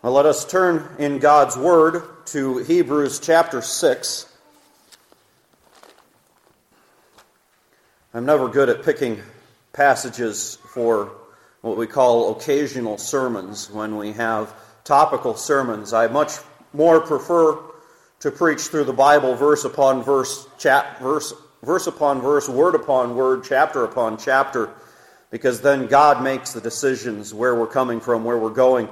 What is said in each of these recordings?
Well, let us turn in God's Word to Hebrews chapter 6. I'm never good at picking passages for what we call occasional sermons when we have topical sermons. I much more prefer to preach through the Bible verse upon verse, verse upon verse, word upon word, chapter upon chapter, because then God makes the decisions where we're coming from, where we're going.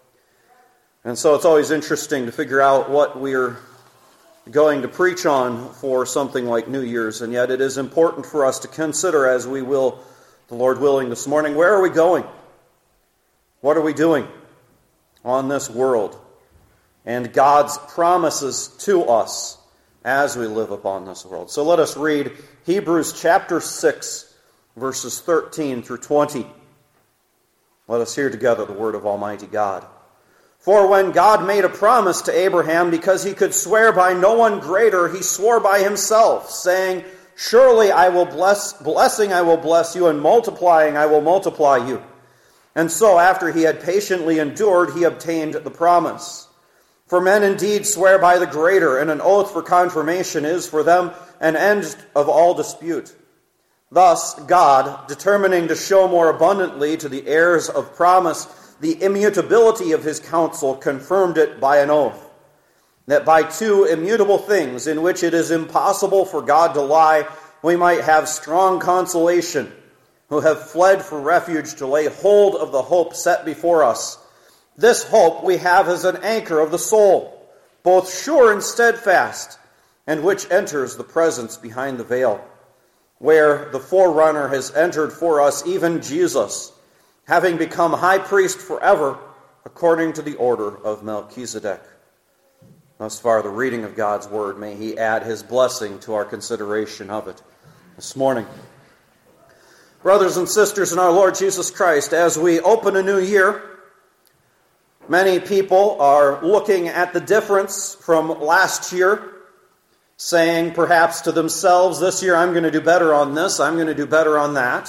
And so it's always interesting to figure out what we're going to preach on for something like New Year's. And yet it is important for us to consider, as we will, the Lord willing, this morning, where are we going? What are we doing on this world? And God's promises to us as we live upon this world. So let us read Hebrews chapter 6, verses 13 through 20. Let us hear together the word of Almighty God. For when God made a promise to Abraham, because he could swear by no one greater, he swore by himself, saying, Surely I will blessing I will bless you, and multiplying I will multiply you. And so after he had patiently endured, he obtained the promise. For men indeed swear by the greater, and an oath for confirmation is for them an end of all dispute. Thus God, determining to show more abundantly to the heirs of promise the immutability of his counsel, confirmed it by an oath, that by two immutable things in which it is impossible for God to lie, we might have strong consolation, who have fled for refuge to lay hold of the hope set before us. This hope we have as an anchor of the soul, both sure and steadfast, and which enters the presence behind the veil, where the forerunner has entered for us, even Jesus, having become high priest forever, according to the order of Melchizedek. Thus far, the reading of God's Word. May He add His blessing to our consideration of it this morning. Brothers and sisters in our Lord Jesus Christ, as we open a new year, many people are looking at the difference from last year, saying perhaps to themselves, this year I'm going to do better on this, I'm going to do better on that.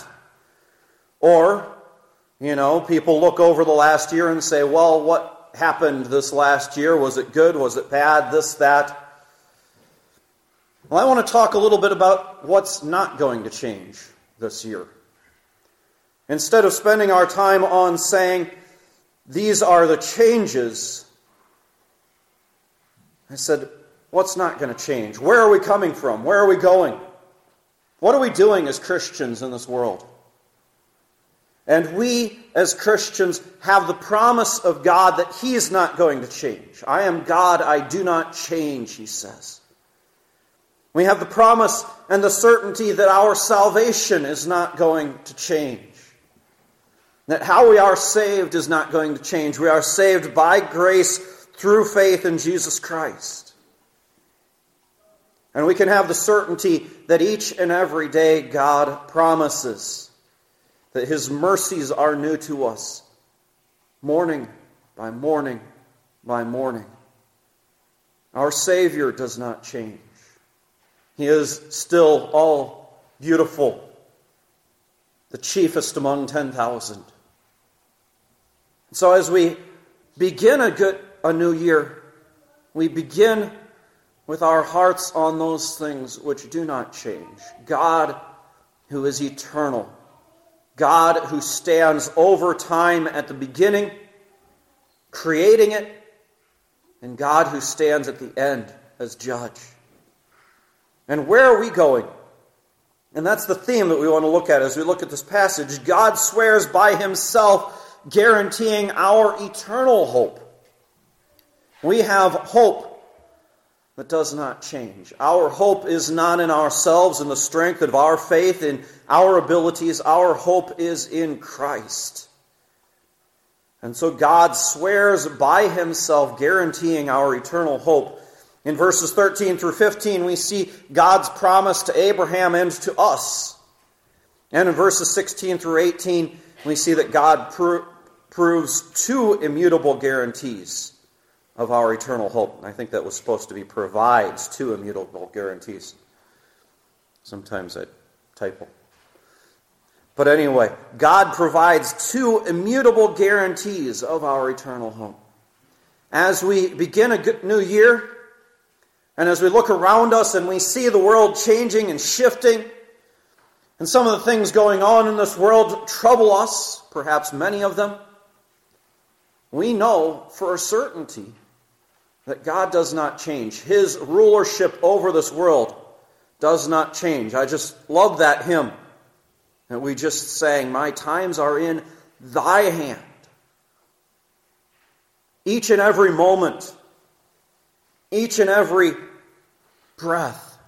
Or, people look over the last year and say, well, what happened this last year? Was it good? Was it bad? This, that? Well, I want to talk a little bit about what's not going to change this year. Instead of spending our time on saying, these are the changes, I said, what's not going to change? Where are we coming from? Where are we going? What are we doing as Christians in this world? And we, as Christians, have the promise of God that He is not going to change. I am God, I do not change, He says. We have the promise and the certainty that our salvation is not going to change. That how we are saved is not going to change. We are saved by grace through faith in Jesus Christ. And we can have the certainty that each and every day God promises that His mercies are new to us, morning by morning by morning. Our Savior does not change. He is still all beautiful, the chiefest among 10,000. So as we begin a new year, we begin with our hearts on those things which do not change. God who is eternal. God who stands over time at the beginning, creating it, and God who stands at the end as judge. And where are we going? And that's the theme that we want to look at as we look at this passage. God swears by Himself, guaranteeing our eternal hope. We have hope that does not change. Our hope is not in ourselves, in the strength of our faith, in our abilities. Our hope is in Christ. And so God swears by Himself, guaranteeing our eternal hope. In verses 13 through 15, we see God's promise to Abraham and to us. And in verses 16 through 18, we see that God proves two immutable guarantees of our eternal hope. I think that was supposed to be provides two immutable guarantees. Sometimes I typo. But anyway, God provides two immutable guarantees of our eternal hope. As we begin a new year, and as we look around us and we see the world changing and shifting, and some of the things going on in this world trouble us, perhaps many of them, we know for a certainty that God does not change. His rulership over this world does not change. I just love that hymn that we just sang, "My times are in thy hand." Each and every moment, each and every breath,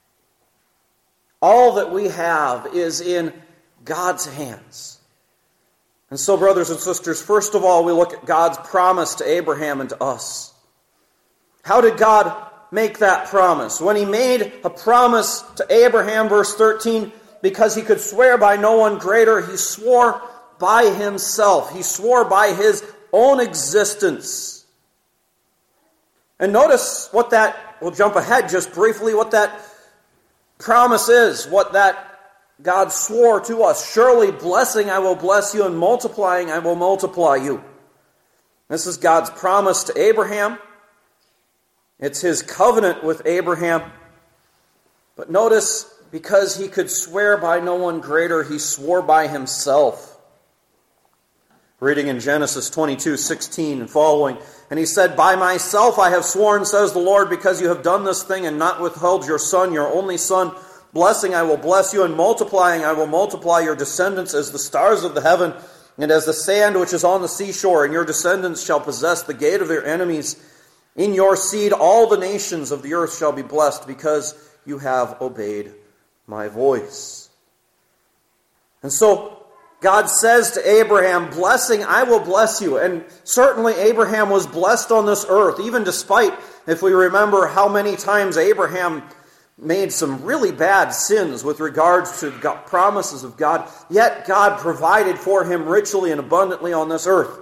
all that we have is in God's hands. And so, brothers and sisters, first of all, we look at God's promise to Abraham and to us. How did God make that promise? When he made a promise to Abraham, verse 13, because he could swear by no one greater, he swore by himself. He swore by his own existence. And notice what that, we'll jump ahead just briefly, what that promise is, what that God swore to us. "Surely blessing I will bless you, and multiplying I will multiply you." This is God's promise to Abraham. It's his covenant with Abraham. But notice, because he could swear by no one greater, he swore by himself. Reading in Genesis 22:16 and following, "And he said, By myself I have sworn, says the Lord, because you have done this thing and not withheld your son, your only son. Blessing I will bless you, and multiplying I will multiply your descendants as the stars of the heaven, and as the sand which is on the seashore. And your descendants shall possess the gate of their enemies. In your seed all the nations of the earth shall be blessed, because you have obeyed my voice." And so God says to Abraham, "Blessing, I will bless you." And certainly Abraham was blessed on this earth, even despite, if we remember how many times Abraham made some really bad sins with regards to promises of God, yet God provided for him richly and abundantly on this earth.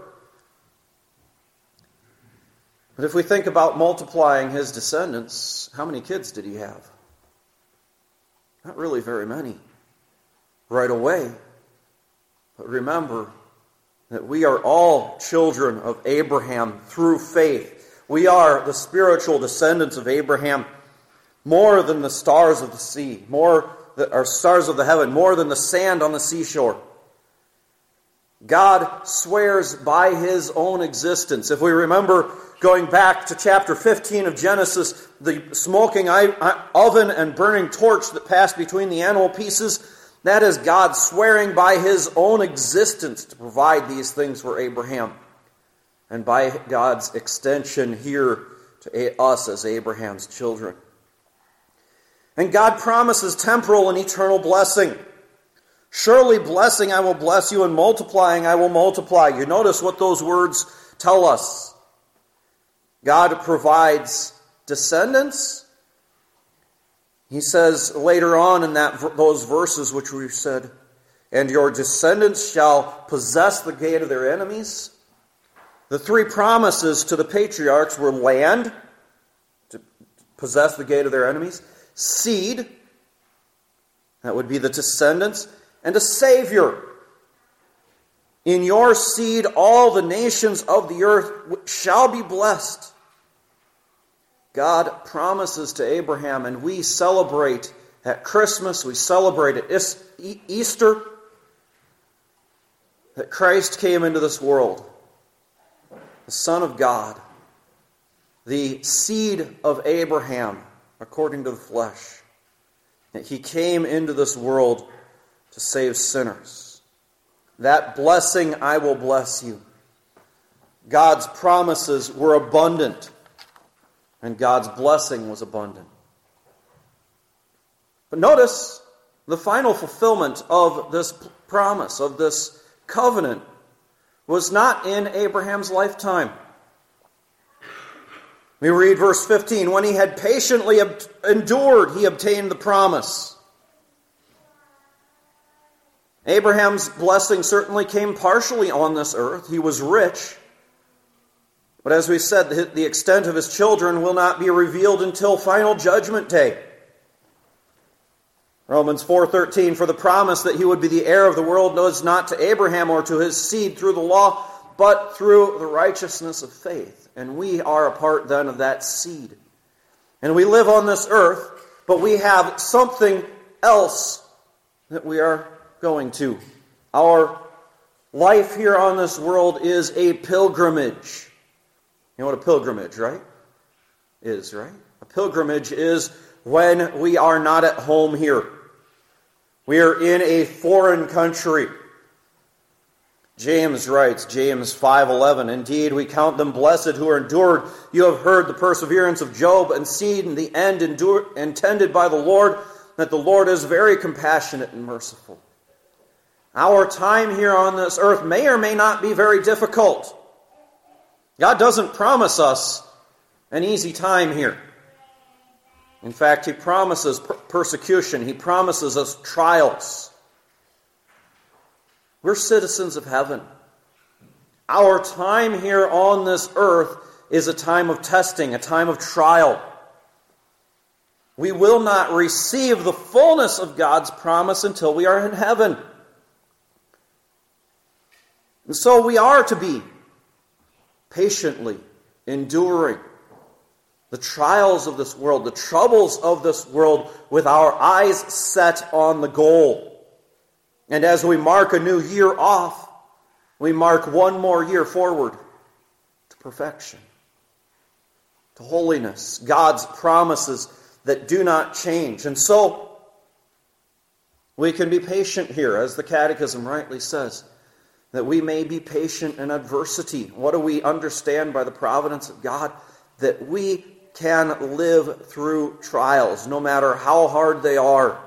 But if we think about multiplying his descendants, how many kids did he have? Not really very many right away. But remember that we are all children of Abraham through faith. We are the spiritual descendants of Abraham, more than the stars of the sea, or stars of the heaven, more than the sand on the seashore. God swears by his own existence. If we remember going back to chapter 15 of Genesis, the smoking oven and burning torch that passed between the animal pieces, that is God swearing by his own existence to provide these things for Abraham. And by God's extension here to us as Abraham's children. And God promises temporal and eternal blessing. "Surely blessing I will bless you, and multiplying I will multiply." You notice what those words tell us. God provides descendants. He says later on in those verses which we've said, "And your descendants shall possess the gate of their enemies." The three promises to the patriarchs were land, to possess the gate of their enemies, seed, that would be the descendants, and a Savior. "In your seed all the nations of the earth shall be blessed." God promises to Abraham, and we celebrate at Christmas, we celebrate at Easter, that Christ came into this world, the Son of God, the seed of Abraham, according to the flesh, that he came into this world to save sinners. That blessing I will bless you. God's promises were abundant, and God's blessing was abundant. But notice the final fulfillment of this promise, of this covenant, was not in Abraham's lifetime. We read verse 15, "When he had patiently endured, he obtained the promise." Abraham's blessing certainly came partially on this earth. He was rich. But as we said, the extent of his children will not be revealed until final judgment day. Romans 4:13, "For the promise that he would be the heir of the world was not to Abraham or to his seed through the law, but through the righteousness of faith. And we are a part then of that seed. And we live on this earth, but we have something else that we are going to. Our life here on this world is a pilgrimage. You know what a pilgrimage, right? Is, right? A pilgrimage is when we are not at home here. We are in a foreign country. James writes, James 5:11, "Indeed, we count them blessed who are endured. You have heard the perseverance of Job and seen the end intended by the Lord, that the Lord is very compassionate and merciful." Our time here on this earth may or may not be very difficult. God doesn't promise us an easy time here. In fact, He promises persecution. He promises us trials. We're citizens of heaven. Our time here on this earth is a time of testing, a time of trial. We will not receive the fullness of God's promise until we are in heaven. And so we are to be patiently enduring the trials of this world, the troubles of this world, with our eyes set on the goal. And as we mark a new year off, we mark one more year forward to perfection, to holiness, God's promises that do not change. And so, we can be patient here, as the Catechism rightly says, that we may be patient in adversity. What do we understand by the providence of God? That we can live through trials, no matter how hard they are.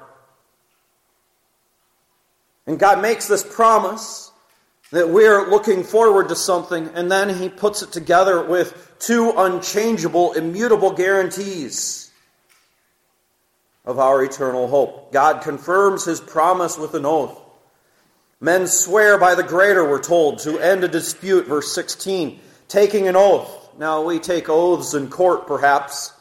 And God makes this promise that we're looking forward to something, and then He puts it together with two unchangeable, immutable guarantees of our eternal hope. God confirms His promise with an oath. Men swear by the greater, we're told, to end a dispute, verse 16, taking an oath. Now, we take oaths in court, perhaps.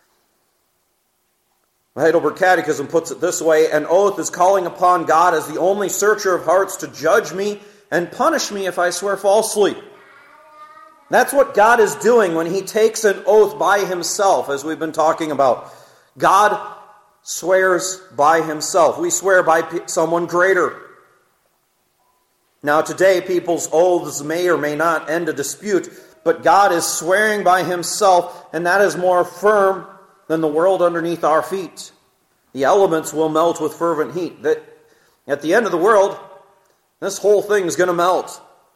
The Heidelberg Catechism puts it this way: an oath is calling upon God as the only searcher of hearts to judge me and punish me if I swear falsely. That's what God is doing when He takes an oath by Himself, as we've been talking about. God swears by Himself. We swear by someone greater. Now, today, people's oaths may or may not end a dispute, but God is swearing by Himself, and that is more firm than the world underneath our feet. The elements will melt with fervent heat. That at the end of the world, this whole thing is going to melt.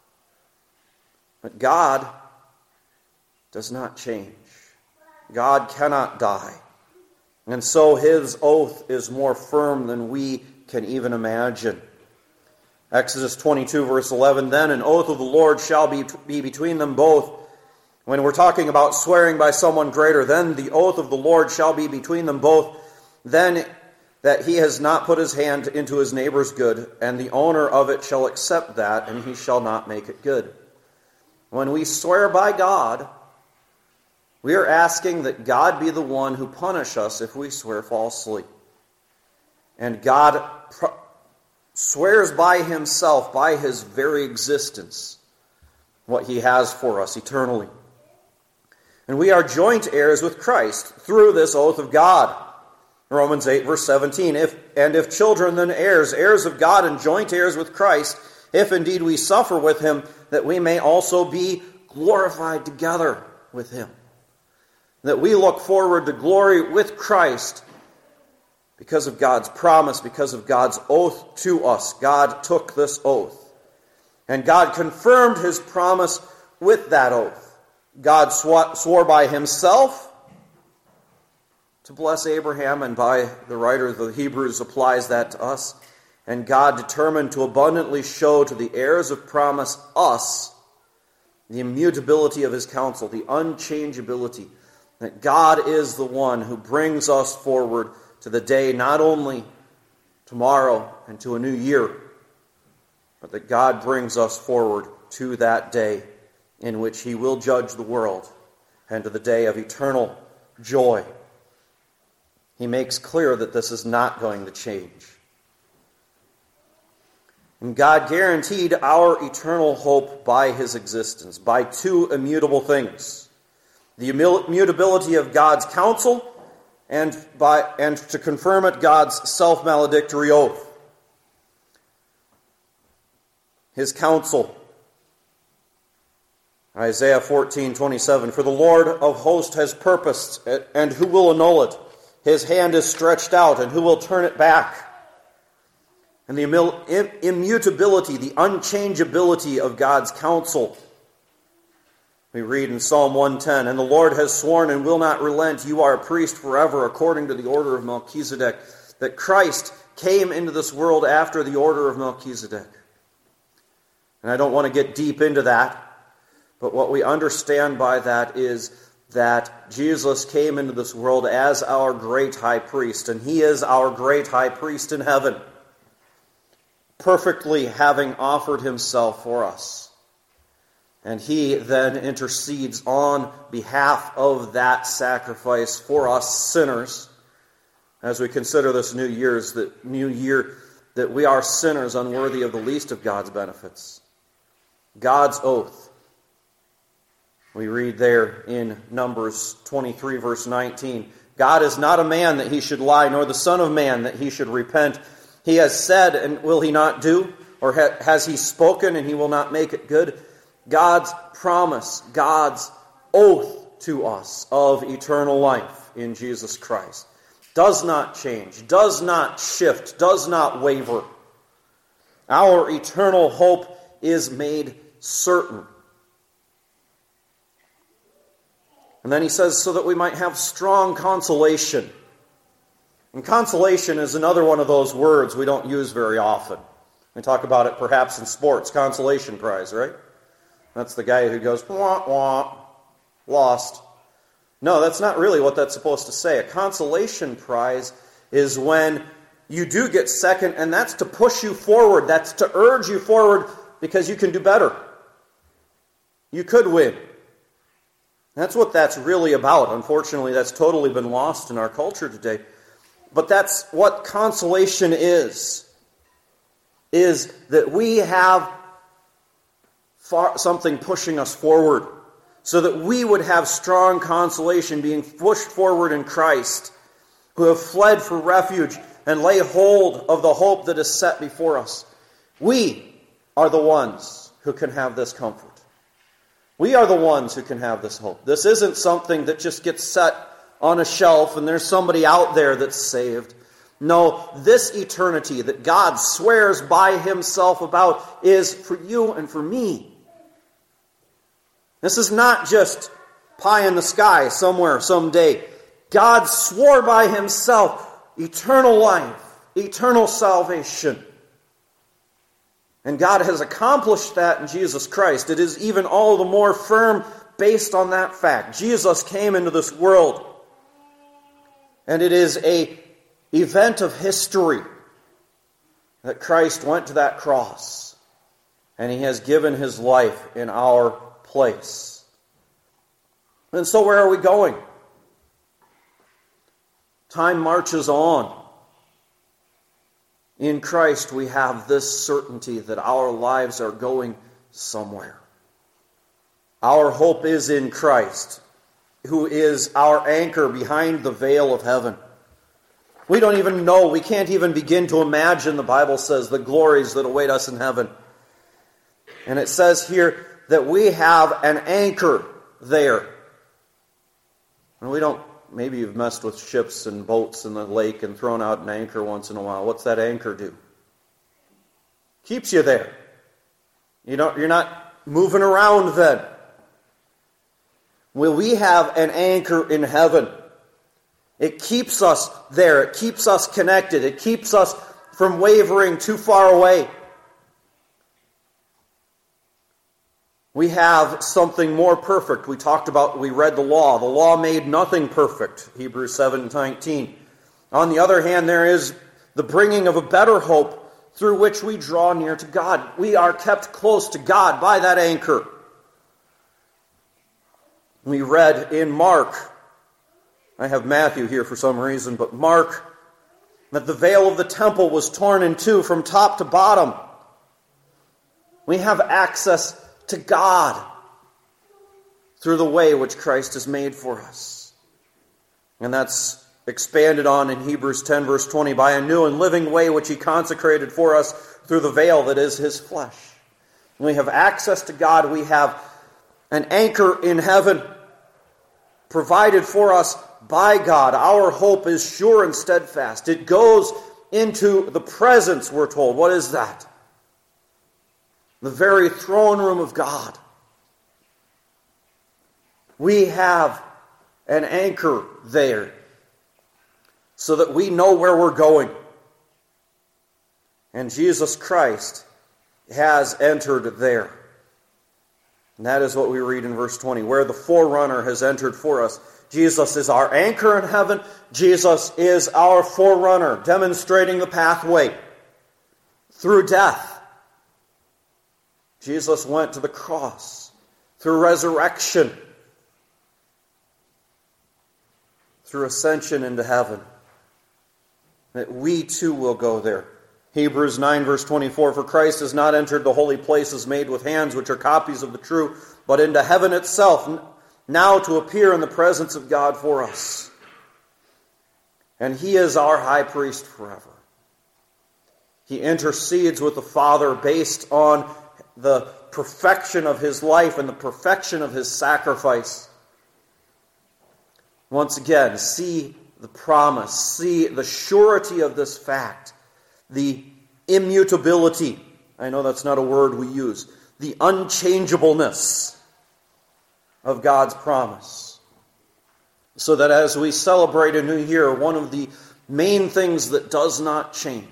But God does not change. God cannot die. And so His oath is more firm than we can even imagine. Exodus 22, verse 11, "Then an oath of the Lord shall be between them both." When we're talking about swearing by someone greater, then the oath of the Lord shall be between them both, then that he has not put his hand into his neighbor's good, and the owner of it shall accept that, and he shall not make it good. When we swear by God, we are asking that God be the one who punish us if we swear falsely. And God swears by Himself, by His very existence, what He has for us eternally. And we are joint heirs with Christ through this oath of God. Romans 8, verse 17, if children, then heirs, heirs of God and joint heirs with Christ, if indeed we suffer with Him, that we may also be glorified together with Him. That we look forward to glory with Christ because of God's promise, because of God's oath to us. God took this oath. And God confirmed His promise with that oath. God swore by Himself to bless Abraham, and by the writer of the Hebrews applies that to us. And God determined to abundantly show to the heirs of promise, us, the immutability of His counsel, the unchangeability, that God is the one who brings us forward to the day, not only tomorrow and to a new year, but that God brings us forward to that day in which He will judge the world, and to the day of eternal joy. He makes clear that this is not going to change. And God guaranteed our eternal hope by his existence, by two immutable things: the immutability of God's counsel, and to confirm it, God's self-maledictory oath. His counsel. Isaiah 14:27, "For the Lord of hosts has purposed, and who will annul it? His hand is stretched out, and who will turn it back?" And the immutability, the unchangeability of God's counsel. We read in Psalm 110, "And the Lord has sworn and will not relent. You are a priest forever according to the order of Melchizedek." That Christ came into this world after the order of Melchizedek. And I don't want to get deep into that, but what we understand by that is that Jesus came into this world as our great high priest, and he is our great high priest in heaven, perfectly having offered himself for us. And he then intercedes on behalf of that sacrifice for us sinners, as we consider this new year that we are sinners unworthy of the least of God's benefits. God's oath. We read there in Numbers 23, verse 19, "God is not a man that he should lie, nor the Son of Man that he should repent. He has said, and will he not do? Or has he spoken, and he will not make it good?" God's promise, God's oath to us of eternal life in Jesus Christ does not change, does not shift, does not waver. Our eternal hope is made certain. And then he says, so that we might have strong consolation. And consolation is another one of those words we don't use very often. We talk about it perhaps in sports, consolation prize, right? That's the guy who goes, wah, wah, lost. No, that's not really what that's supposed to say. A consolation prize is when you do get second, and that's to push you forward. That's to urge you forward because you can do better. You could win. That's what that's really about. Unfortunately, that's totally been lost in our culture today. But that's what consolation is that we have something pushing us forward, so that we would have strong consolation being pushed forward in Christ, who have fled for refuge and lay hold of the hope that is set before us. We are the ones who can have this comfort. We are the ones who can have this hope. This isn't something that just gets set on a shelf and there's somebody out there that's saved. No, this eternity that God swears by himself about is for you and for me. This is not just pie in the sky somewhere, someday. God swore by himself eternal life, eternal salvation. And God has accomplished that in Jesus Christ. It is even all the more firm based on that fact. Jesus came into this world. And it is an event of history that Christ went to that cross. And he has given his life in our place. And so where are we going? Time marches on. In Christ we have this certainty that our lives are going somewhere. Our hope is in Christ, who is our anchor behind the veil of heaven. We don't even know, we can't even begin to imagine, the Bible says, the glories that await us in heaven. And it says here that we have an anchor there. And we don't, maybe you've messed with ships and boats in the lake and thrown out an anchor once in a while. What's that anchor do? Keeps you there. You're not moving around then. Well, we have an anchor in heaven. It keeps us there. It keeps us connected. It keeps us from wavering too far away. We have something more perfect. We read the law. The law made nothing perfect, Hebrews 7:19. On the other hand, there is the bringing of a better hope through which we draw near to God. We are kept close to God by that anchor. We read in Mark, I have Matthew here for some reason, but Mark, that the veil of the temple was torn in two from top to bottom. We have access to God through the way which Christ has made for us. And that's expanded on in Hebrews 10 verse 20, by a new and living way which he consecrated for us through the veil that is his flesh. We have access to God. We have an anchor in heaven provided for us by God. Our hope is sure and steadfast. It goes into the presence, we're told. What is that? The very throne room of God. We have an anchor there so that we know where we're going. And Jesus Christ has entered there. And that is what we read in verse 20, where the forerunner has entered for us. Jesus is our anchor in heaven. Jesus is our forerunner, demonstrating the pathway through death. Jesus went to the cross through resurrection, through ascension into heaven, that we too will go there. Hebrews 9 verse 24, for Christ has not entered the holy places made with hands, which are copies of the true, but into heaven itself, now to appear in the presence of God for us. And he is our high priest forever. He intercedes with the Father based on the perfection of his life and the perfection of his sacrifice. Once again, see the promise, see the surety of this fact, the immutability, I know that's not a word we use, the unchangeableness of God's promise. So that as we celebrate a new year, one of the main things that does not change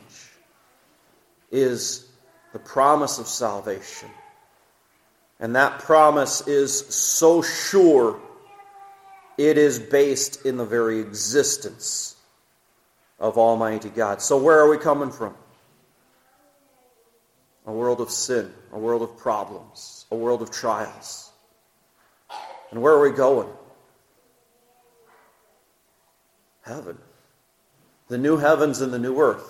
is the promise of salvation. And that promise is so sure, it is based in the very existence of Almighty God. So where are we coming from? A world of sin, a world of problems, a world of trials. And where are we going? Heaven. The new heavens and the new earth.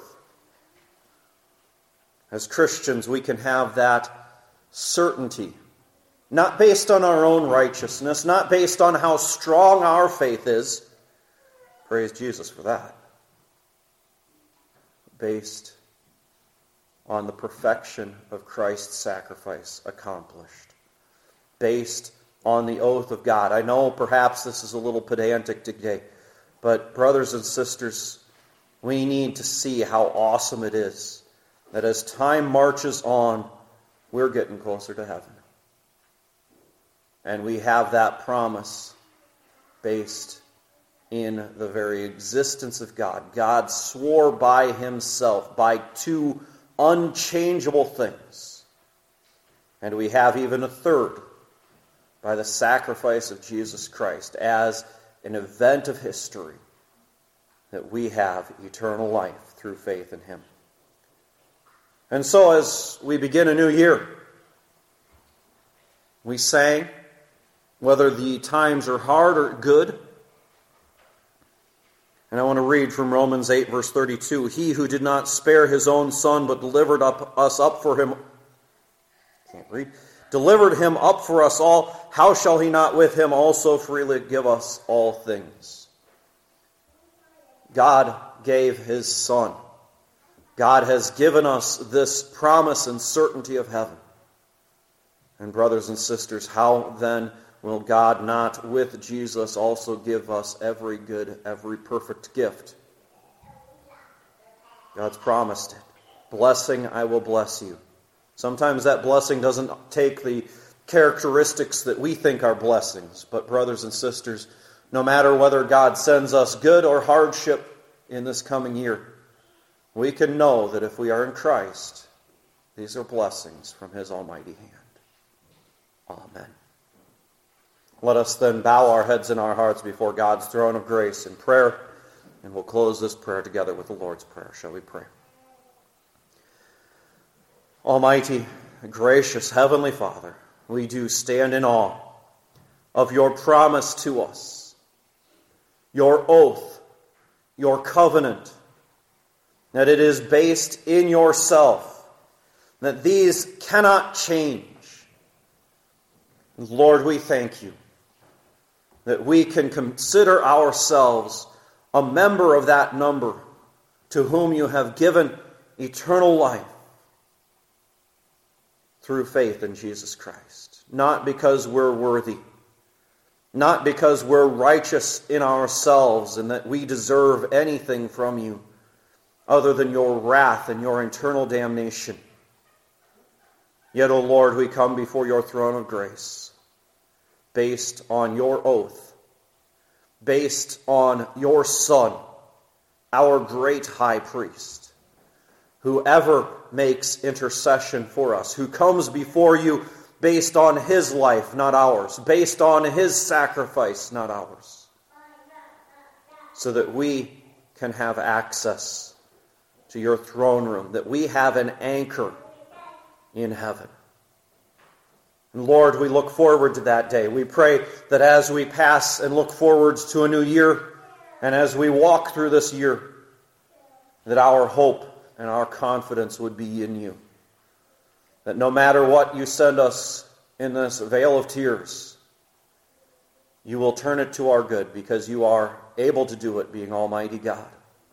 As Christians, we can have that certainty. Not based on our own righteousness, not based on how strong our faith is. Praise Jesus for that. Based on the perfection of Christ's sacrifice accomplished. Based on the oath of God. I know perhaps this is a little pedantic today, but brothers and sisters, we need to see how awesome it is that as time marches on, we're getting closer to heaven. And we have that promise based in the very existence of God. God swore by himself, by two unchangeable things. And we have even a third, by the sacrifice of Jesus Christ, as an event of history, that we have eternal life through faith in him. And so as we begin a new year, we sang, whether the times are hard or good. And I want to read from Romans 8, verse 32. He who did not spare his own son, but delivered us up for him. Can't read. Delivered him up for us all. How shall he not with him also freely give us all things? God gave his son. God has given us this promise and certainty of heaven. And brothers and sisters, how then will God not with Jesus also give us every good, every perfect gift? God's promised it. Blessing, I will bless you. Sometimes that blessing doesn't take the characteristics that we think are blessings. But brothers and sisters, no matter whether God sends us good or hardship in this coming year, we can know that if we are in Christ, these are blessings from his almighty hand. Amen. Let us then bow our heads and our hearts before God's throne of grace in prayer, and we'll close this prayer together with the Lord's Prayer. Shall we pray? Almighty, gracious Heavenly Father, we do stand in awe of your promise to us, your oath, your covenant, that it is based in yourself, that these cannot change. Lord, we thank you that we can consider ourselves a member of that number to whom you have given eternal life through faith in Jesus Christ. Not because we're worthy, not because we're righteous in ourselves and that we deserve anything from you other than your wrath and your eternal damnation. Yet, O Lord, we come before your throne of grace based on your oath, based on your Son, our great high priest, who ever makes intercession for us, who comes before you based on his life, not ours, based on his sacrifice, not ours, so that we can have access to your throne room, that we have an anchor in heaven. And Lord, we look forward to that day. We pray that as we pass and look forwards to a new year, and as we walk through this year, that our hope and our confidence would be in you. That no matter what you send us in this vale of tears, you will turn it to our good, because you are able to do it, being Almighty God,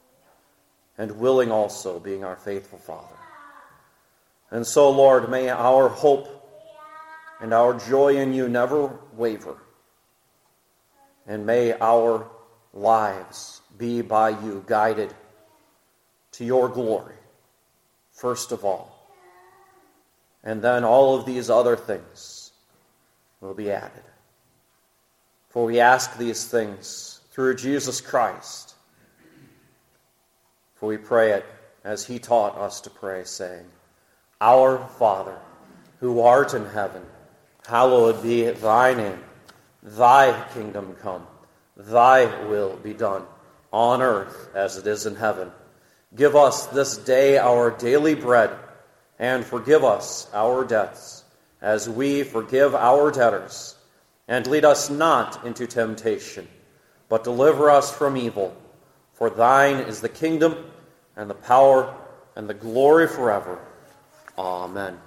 and willing also, being our faithful Father. And so, Lord, may our hope and our joy in you never waver. And may our lives be by you guided to your glory, first of all. And then all of these other things will be added. For we ask these things through Jesus Christ. For we pray it as he taught us to pray, saying, Our Father, who art in heaven, hallowed be thy name. Thy kingdom come. Thy will be done, on earth as it is in heaven. Give us this day our daily bread, and forgive us our debts, as we forgive our debtors. And lead us not into temptation, but deliver us from evil. For thine is the kingdom, and the power, and the glory forever. Amen.